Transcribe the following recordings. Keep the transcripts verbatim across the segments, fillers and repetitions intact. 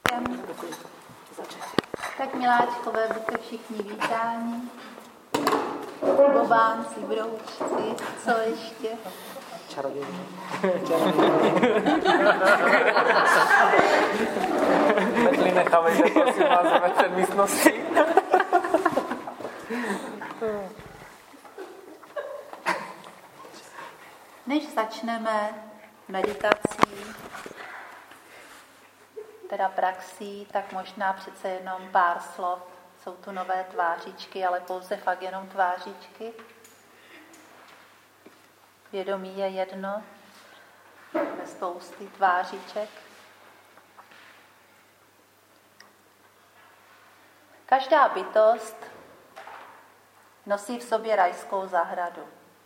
všem. Tak miláčkové, buďte všichni vítáni. Bobánci, broučci, co ještě? Čarodějní. Metli nechávejte, prosím vás, ve před místnosti. Než začneme meditací, teda praxí, tak možná přece jenom pár slov. Jsou tu nové tvářičky, ale pouze fakt jenom tvářičky. Vědomí je jedno, bez spousty tvářiček. Každá bytost nosí v sobě rajskou zahradu.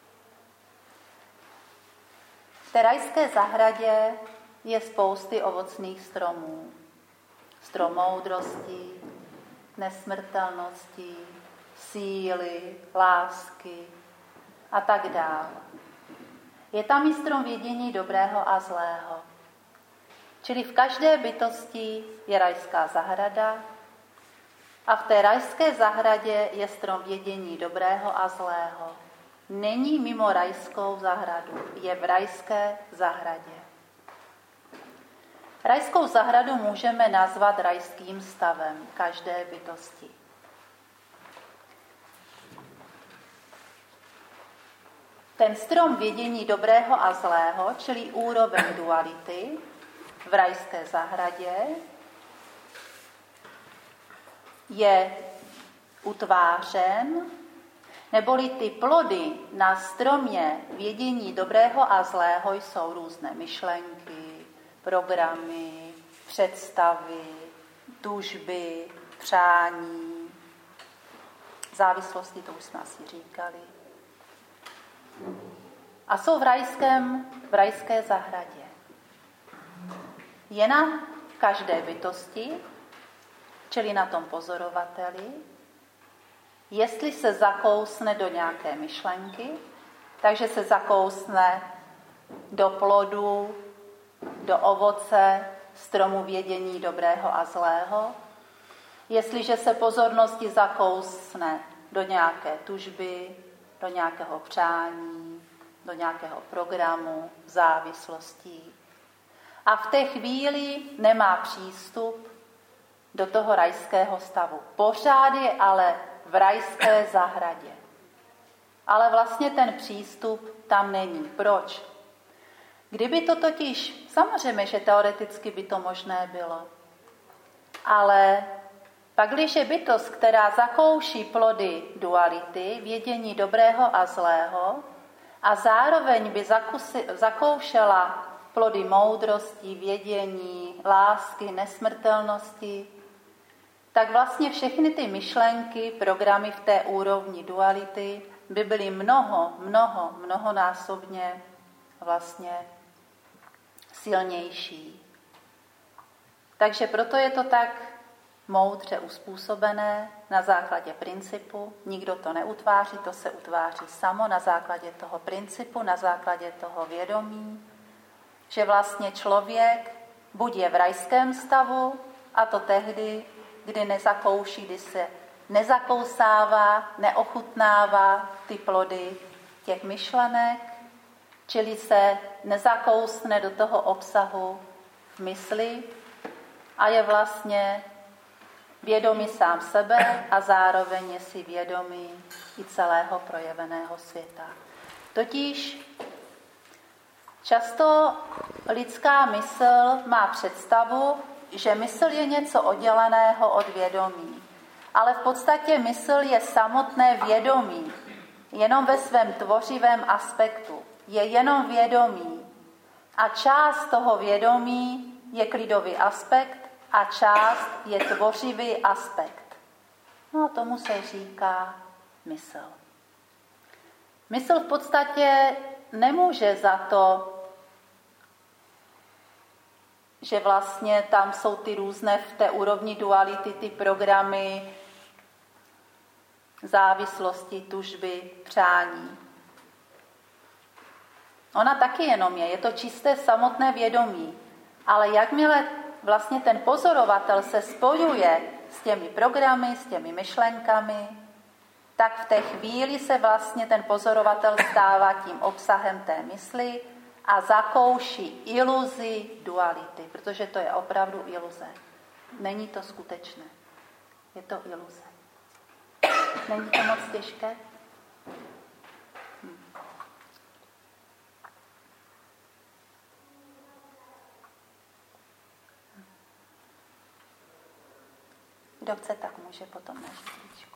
V té rajské zahradě je spousty ovocných stromů. Strom moudrosti, nesmrtelnosti, síly, lásky a tak dále. Je tam i strom vědění dobrého a zlého. Čili v každé bytosti je rajská zahrada a v té rajské zahradě je strom vědění dobrého a zlého. Není mimo rajskou zahradu, je v rajské zahradě. Rajskou zahradu můžeme nazvat rajským stavem každé bytosti. Ten strom vědění dobrého a zlého, čili úroveň duality v rajské zahradě, je utvářen, neboli ty plody na stromě vědění dobrého a zlého jsou různé myšlenky, programy, představy, tužby, přání, závislosti, to už jsme asi říkali. A jsou v, rajském, v rajské zahradě. Je na každé bytosti, čili na tom pozorovateli, jestli se zakousne do nějaké myšlenky, takže se zakousne do plodu, do ovoce, stromu vědění dobrého a zlého. Jestliže se pozornosti zakousne do nějaké tužby, do nějakého přání, do nějakého programu, závislostí. A v té chvíli nemá přístup do toho rajského stavu. Pořád je ale v rajské zahradě. Ale vlastně ten přístup tam není. Proč? Kdyby to totiž, samozřejmě, že teoreticky by to možné bylo, ale pak, když je bytost, která zakouší plody duality, vědění dobrého a zlého, a zároveň by zakusi, zakoušela plody moudrosti, vědění, lásky, nesmrtelnosti, tak vlastně všechny ty myšlenky, programy v té úrovni duality by byly mnoho, mnoho, mnohonásobně vlastně silnější. Takže proto je to tak moudře uspůsobené na základě principu. Nikdo to neutváří, to se utváří samo na základě toho principu, na základě toho vědomí, že vlastně člověk buď je v rajském stavu, a to tehdy, kdy nezakouší, kdy se nezakousává, neochutnává ty plody těch myšlenek, čili se nezakousne do toho obsahu v mysli a je vlastně vědomý sám sebe a zároveň je si vědomý i celého projeveného světa. Totiž často lidská mysl má představu, že mysl je něco odděleného od vědomí. Ale v podstatě mysl je samotné vědomí, jenom ve svém tvořivém aspektu. Je jenom vědomí. A část toho vědomí je klidový aspekt a část je tvořivý aspekt. No a tomu se říká mysl. Mysl v podstatě nemůže za to, že vlastně tam jsou ty různé v té úrovni duality, ty programy, závislosti, tužby, přání. Ona taky jenom je, je to čisté samotné vědomí. Ale jakmile vlastně ten pozorovatel se spojuje s těmi programy, s těmi myšlenkami, tak v té chvíli se vlastně ten pozorovatel stává tím obsahem té mysli a zakouší iluzi duality, protože to je opravdu iluze. Není to skutečné. Je to iluze. Není to moc těžké? Hm. Kdo chce, tak může potom na židličku.